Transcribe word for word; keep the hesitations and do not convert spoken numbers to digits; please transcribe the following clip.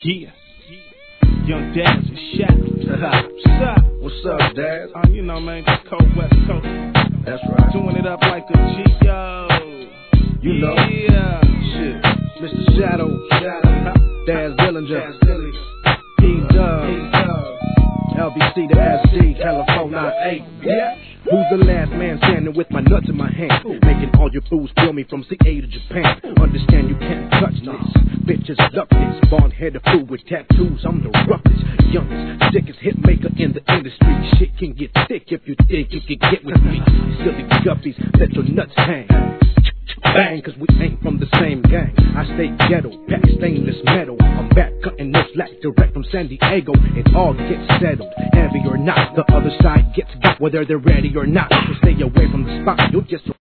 Yeah. Young Daz and Shadow. What's up? What's up, Daz? Um, you know, man, just cold West Coast. That's right. Doing it up like a G, yo. You know. Yeah. Shit. Mister Shadow. Shadow. Daz Dillinger. P-Dub. L B C to S D. California eight. Yeah. Who's the last man standing with my nuts in my hand? Making all your fools feel me from C A to Japan. Understand you can't touch this. Bitches duck this. Bald-headed fool with tattoos. I'm the roughest, youngest, sickest hit maker in the industry. Shit can get thick if you think you can get with me. Silly guppies, let your nuts hang. Bang, cause we ain't from the same gang. I stay ghetto, pack stainless metal. I'm back cutting this slack direct from San Diego. It all gets settled, heavy or not. The other side gets got whether they're ready or not. So stay away from the spot, you'll just